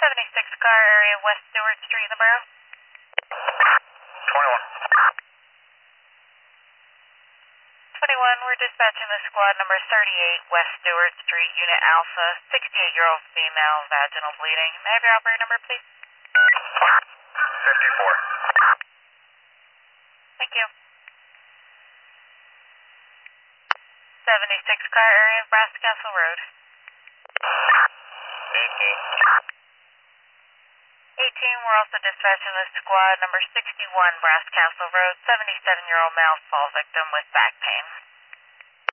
76 car area West Stewart Street in the borough. 21. 21, we're dispatching the squad number 38 West Stewart Street, Unit Alpha, 68-year-old female, vaginal bleeding. May I have your operator number, please? 54. Thank you. 76 car area Brass Castle Road. 18, we're also dispatching the squad number 61 Brass Castle Road, 77-year-old male fall victim with back pain.